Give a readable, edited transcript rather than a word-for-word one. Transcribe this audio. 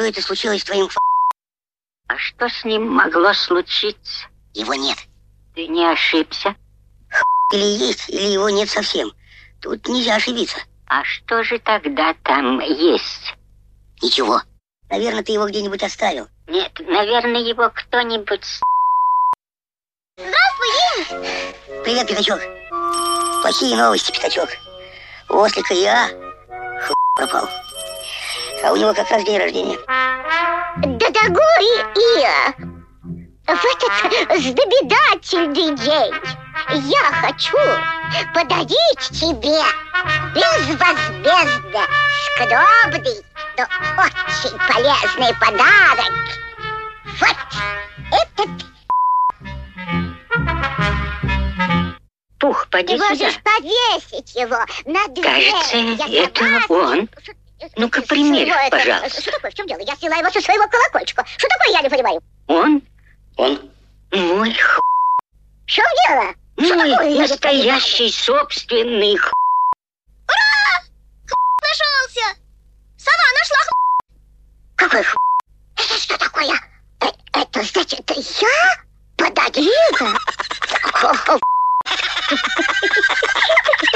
что это случилось с твоим А что с ним могло случиться? Его нет. Ты не ошибся? Или есть, или его нет совсем. Тут нельзя ошибиться. А что же тогда там есть? Ничего. Наверное, ты его где-нибудь оставил. Нет, наверное, его кто-нибудь... Здравствуй! Привет, Пятачок. Плохие новости, Пятачок. У ослика я пропал. А у него как раз день рождения. Да, дорогой Иа, в этот знаменательный день я хочу подарить тебе безвозмездно скромный, но очень полезный подарок. Вот этот. Пух, поди Ты сюда. можешь повесить его на дверь. Кажется, это он. Ну-ка, примерь, пожалуйста. Что такое? В чем дело? Я сняла его со своего колокольчика. Что такое, я не понимаю. Он? Он? Мой В чем дело? Что такое, Мой я не настоящий собственный Ура! Нашелся! Сова нашла Какой Это что такое? Это значит, я подарила?